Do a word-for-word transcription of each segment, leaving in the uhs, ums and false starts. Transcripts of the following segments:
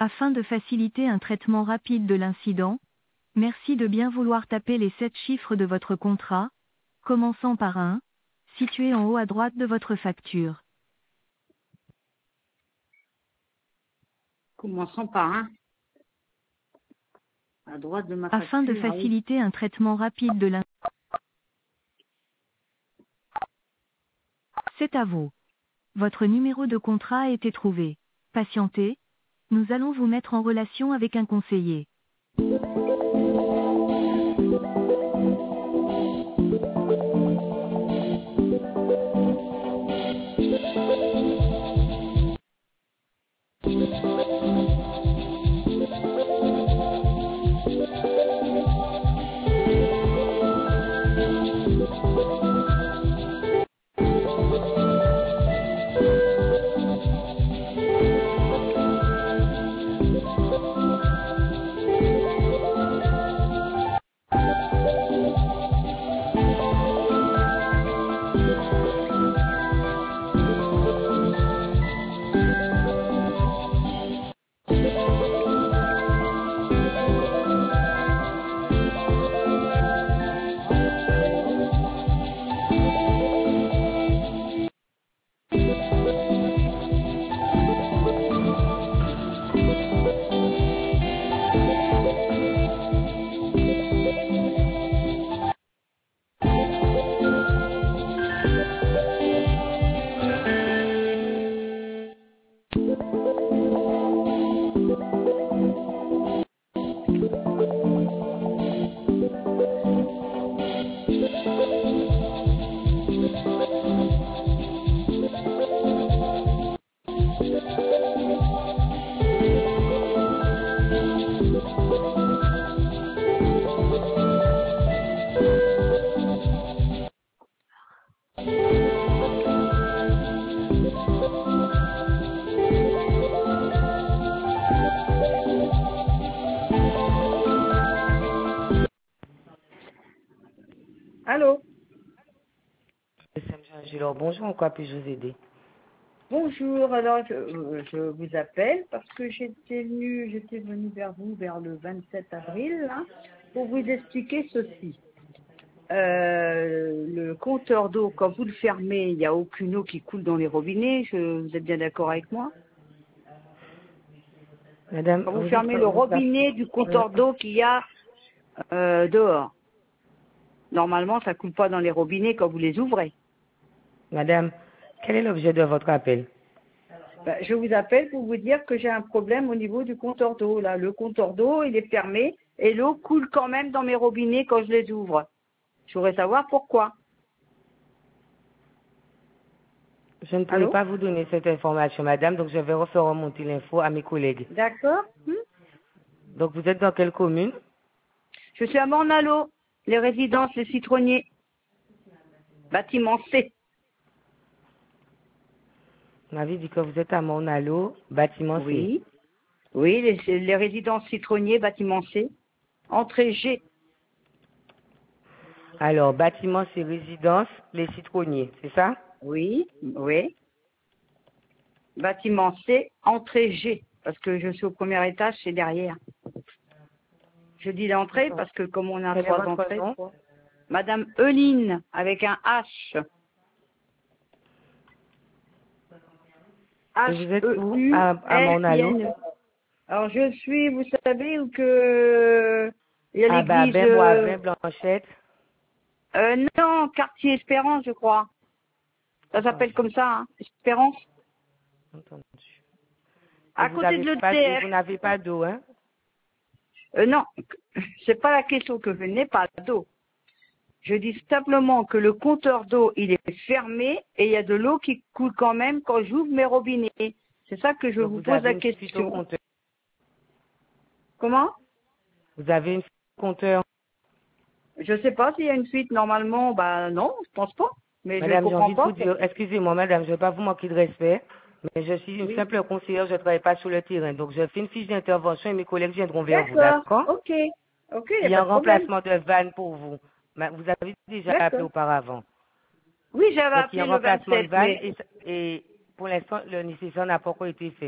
Afin de faciliter un traitement rapide de l'incident, merci de bien vouloir taper les sept chiffres de votre contrat, commençant par un, situé en haut à droite de votre facture. Commençons par un. À droite de ma facture. Afin de faciliter un traitement rapide de l'incident. C'est à vous. Votre numéro de contrat a été trouvé. Patientez. Nous allons vous mettre en relation avec un conseiller. Allô? Alors, bonjour, en quoi puis-je vous aider? Bonjour, alors je, euh, je vous appelle parce que j'étais venue, j'étais venue vers vous vers le vingt-sept avril là, pour vous expliquer ceci. Euh, le compteur d'eau, quand vous le fermez, il n'y a aucune eau qui coule dans les robinets, je, vous êtes bien d'accord avec moi? Madame, Quand vous, vous fermez êtes, le vous robinet du compteur d'eau qu'il y a euh, dehors, normalement ça ne coule pas dans les robinets quand vous les ouvrez. Madame, quel est l'objet de votre appel? Ben, je vous appelle pour vous dire que j'ai un problème au niveau du compteur d'eau. Là, le compteur d'eau, il est fermé et l'eau coule quand même dans mes robinets quand je les ouvre. Je voudrais savoir pourquoi. Je ne pourrai Allô? pas vous donner cette information, madame, donc je vais refaire remonter l'info à mes collègues. D'accord. Hmm. Donc, vous êtes dans quelle commune? Je suis à Mornalo, les résidences, les citronniers. Bâtiment C. Vous m'avez dit que vous êtes à Mornalo, bâtiment C. Oui. Oui, les, les résidences citronniers, bâtiment C. Entrée G. Alors, bâtiment C, résidence, les citronniers, c'est ça? Oui, oui. Bâtiment C, entrée G. Parce que je suis au premier étage, c'est derrière. Je dis l'entrée parce que comme on a Quel est trois votre entrées. nom? Madame Euline, avec un H. Et vous êtes où? H-E-U-L-I-N. À, à Mornalo? Alors je suis, vous savez, où que il y a À l'église. Babin, Euh, Boivin, Blanchette. euh, non, quartier Espérance, je crois. Ça s'appelle Entendu. comme ça, hein, Espérance. Entendu. Et À vous côté avez de pas, et l'E T F. vous n'avez pas d'eau, hein? Euh, non, c'est pas la question que je n'ai pas d'eau. Je dis simplement que le compteur d'eau, il est fermé et il y a de l'eau qui coule quand même quand j'ouvre mes robinets. C'est ça que je Donc, vous vous pose avez la une fuite au question. compteur. Comment? Vous avez une fuite au compteur. Je sais pas s'il y a une fuite. Normalement, bah non, je pense pas. Mais je Madame, j'ai comprends envie de pas. vous dire, excusez-moi, madame, je ne vais pas vous manquer de respect, mais je suis une Oui. simple conseillère, je ne travaille pas sur le terrain. Donc, je fais une fiche d'intervention et mes collègues viendront vers vous, D'accord. d'accord? Ok. Ok, il n'y a Il y a pas un de problème. remplacement de vanne pour vous. Ma- Vous avez déjà appelé D'accord. auparavant. Oui, j'avais Donc, il y a appelé un le remplacement de vingt-sept, vanne mais et, et pour l'instant, le nécessaire n'a pas encore été fait.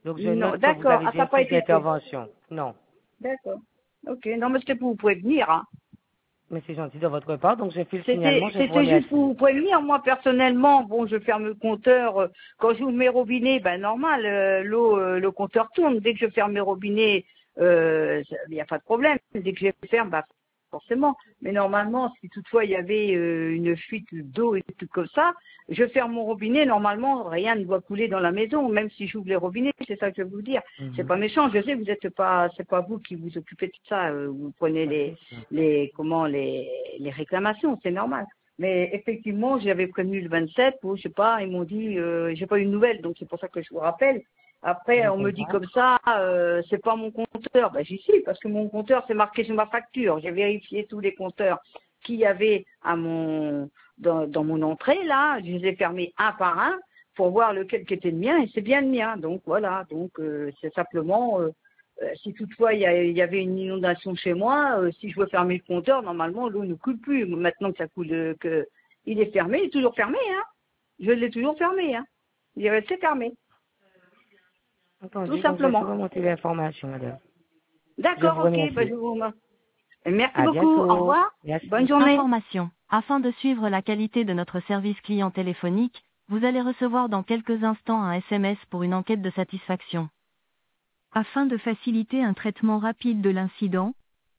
Donc je Non, note que vous d'accord. avez Ah, dit ça n'a une pas fiche été fait. d'intervention. Non. D'accord. Ok. Non, mais c'était pour vous prévenir, hein. Mais c'est gentil de votre part, donc je fais le signalement, C'était, je vous c'était juste pour remercie. vous prévenir. Moi, personnellement, bon, je ferme le compteur. euh, Quand j'ouvre mes robinets, ben normal, euh, l'eau, euh, le compteur tourne. Dès que je ferme mes robinets, euh, il n'y a pas de problème. Dès que je les ferme, bah, forcément. Mais normalement, si toutefois il y avait euh, une fuite d'eau et tout comme ça, je ferme mon robinet. Normalement, rien ne doit couler dans la maison, même si j'ouvre les robinets. C'est ça que je veux vous dire. C'est Mhm. pas méchant. Je sais que vous êtes pas, c'est pas vous qui vous occupez de ça. euh, Vous prenez Ça, les, c'est sûr. les, comment, les, les réclamations. C'est normal. Mais effectivement, j'avais prévenu le vingt-sept, ou je sais pas, ils m'ont dit, euh, j'ai pas eu de nouvelles, donc c'est pour ça que je vous rappelle. Après, Je on me dit comprends. comme ça, euh, c'est pas mon compteur. Ben j'y suis, parce que mon compteur, c'est marqué sur ma facture. J'ai vérifié tous les compteurs qu'il y avait à mon, dans, dans mon entrée, là. Je les ai fermés un par un pour voir lequel qui était le mien, et c'est bien le mien. Donc voilà, donc euh, c'est simplement, euh, euh, si toutefois il y, a- il y avait une inondation chez moi, euh, si je veux fermer le compteur, normalement l'eau ne coule plus. Maintenant que ça coule, euh, que il est fermé, il est toujours fermé, hein. Je l'ai toujours fermé, hein. Il est resté fermé, tout Entendu, donc je vais tout simplement. remonter l'information, madame. Je D'accord, vous ok, ben, remercie. je vous remercie. Merci À beaucoup, au bientôt. revoir, bonne Merci. journée. Information. Afin de suivre la qualité de notre service client téléphonique, vous allez recevoir dans quelques instants un S M S pour une enquête de satisfaction. Afin de faciliter un traitement rapide de l'incident,